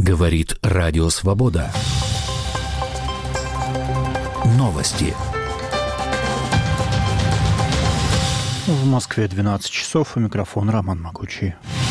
Говорит Радио Свобода. Новости. В Москве 12 часов. У микрофона Роман Могучий.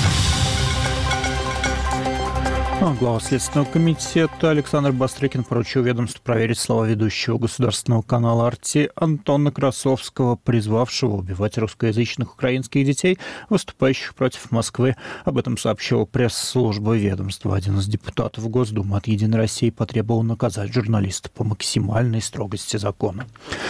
Глава Следственного комитета Александр Бастрыкин поручил ведомству проверить слова ведущего государственного канала «Арти» Антона Красовского, призвавшего убивать русскоязычных украинских детей, выступающих против Москвы. Об этом сообщила пресс-служба ведомства. Один из депутатов Госдумы от «Единой России» потребовал наказать журналиста по максимальной строгости закона.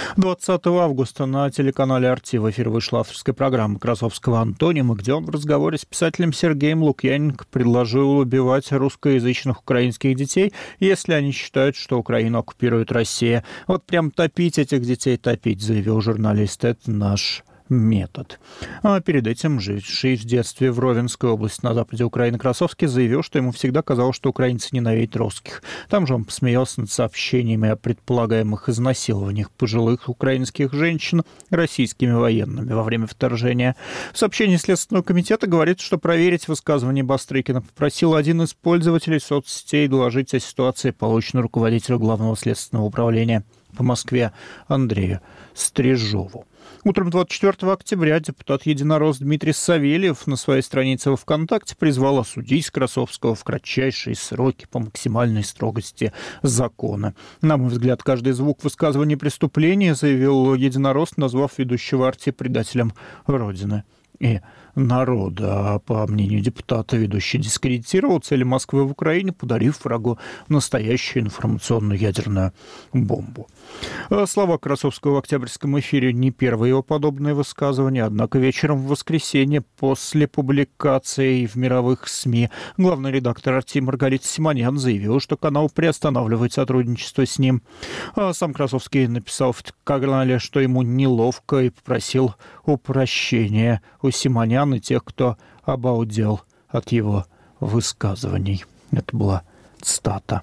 20 августа на телеканале «Арти» в эфир вышла авторская программа Красовского «Антонима», где он в разговоре с писателем Сергеем Лукьяненко предложил убивать русскоязычных украинских детей, если они считают, что Украину оккупирует Россия. Вот прям топить этих детей, топить, заявил журналист, это наш метод. А перед этим живший в детстве в Ровенской области на западе Украины Красовский заявил, что ему всегда казалось, что украинцы ненавидят русских. Там же он посмеялся над сообщениями о предполагаемых изнасилованиях пожилых украинских женщин российскими военными во время вторжения. В сообщении Следственного комитета говорится, что проверить высказывание Бастрыкина попросил один из пользователей соцсетей доложить о ситуации полученной руководителю Главного следственного управления по Москве Андрею Стрижову. Утром 24 октября депутат «Единорос» Дмитрий Савельев на своей странице во ВКонтакте призвал осудить Красовского в кратчайшие сроки по максимальной строгости закона. На мой взгляд, каждый звук высказывания преступления, заявил «Единорос», назвав ведущего «Арти» предателем Родины и народа. А по мнению депутата, ведущий дискредитировал цели Москвы в Украине, подарив врагу настоящую информационную ядерную бомбу. Слова Красовского в октябрьском эфире не первое его подобное высказывание, однако вечером в воскресенье после публикации в мировых СМИ главный редактор «Арти» Маргарита Симонян заявила, что канал приостанавливает сотрудничество с ним. Сам Красовский написал в канале, что ему неловко, и попросил о прощении у Симонян и тех, кто обалдел от его высказываний. Это была цитата.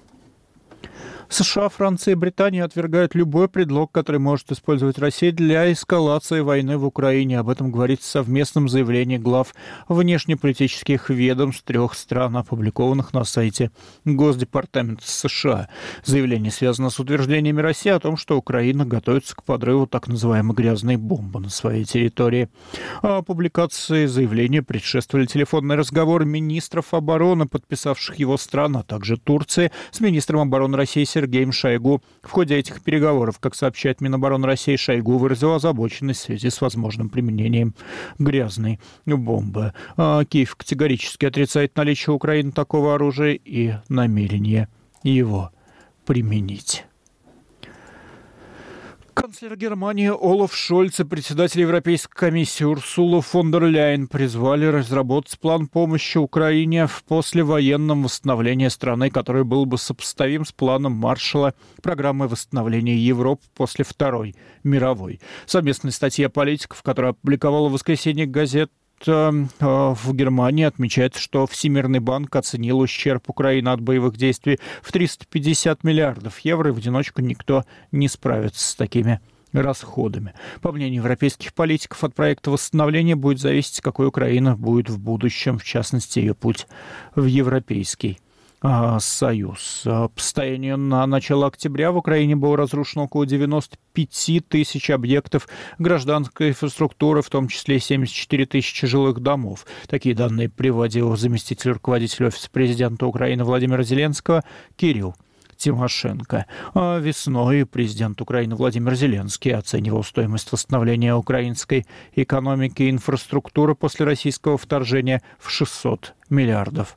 США, Франция и Британия отвергают любой предлог, который может использовать Россия для эскалации войны в Украине. Об этом говорится в совместном заявлении глав внешнеполитических ведомств трех стран, опубликованных на сайте Госдепартамента США. Заявление связано с утверждениями России о том, что Украина готовится к подрыву так называемой грязной бомбы на своей территории. Публикации заявления предшествовали телефонные разговоры министров обороны, подписавших его стран, а также Турции, с министром обороны России Сергеем Шойгу. В ходе этих переговоров, как сообщает Минобороны России, Шойгу выразил озабоченность в связи с возможным применением грязной бомбы. Киев категорически отрицает наличие у Украины такого оружия и намерение его применить. Канцлер Германии Олаф Шольц и председатель Европейской комиссии Урсула фон дер Ляйен призвали разработать план помощи Украине в послевоенном восстановлении страны, который был бы сопоставим с планом Маршалла программы восстановления Европы после Второй мировой. Совместная статья политиков, которую опубликовала в воскресенье газета в Германии, отмечает, что Всемирный банк оценил ущерб Украины от боевых действий в 350 миллиардов евро, и в одиночку никто не справится с такими расходами. По мнению европейских политиков, от проекта восстановления будет зависеть, какой Украина будет в будущем, в частности, ее путь в Европейский Союз. По состоянию на начало октября в Украине было разрушено около 95 тысяч объектов гражданской инфраструктуры, в том числе 74 тысячи жилых домов. Такие данные приводил заместитель руководителя Офиса президента Украины Владимира Зеленского Кирилл Тимошенко. Весной президент Украины Владимир Зеленский оценивал стоимость восстановления украинской экономики и инфраструктуры после российского вторжения в $600 миллиардов.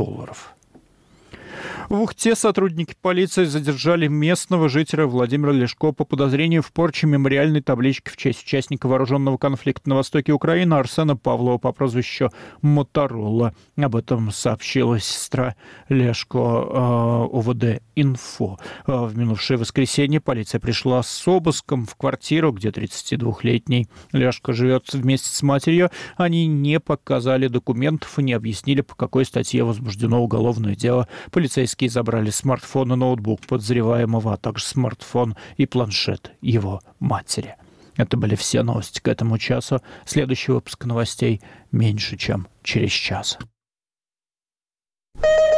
В Ухте сотрудники полиции задержали местного жителя Владимира Лешко по подозрению в порче мемориальной таблички в честь участника вооруженного конфликта на востоке Украины Арсена Павлова по прозвищу Моторола. Об этом сообщила сестра Лешко ОВД-Инфо. В минувшее воскресенье полиция пришла с обыском в квартиру, где 32-летний Лешко живет вместе с матерью. Они не показали документов и не объяснили, по какой статье возбуждено уголовное дело. Полицейские забрали смартфон и ноутбук подозреваемого, а также смартфон и планшет его матери. Это были все новости к этому часу. Следующий выпуск новостей меньше, чем через час.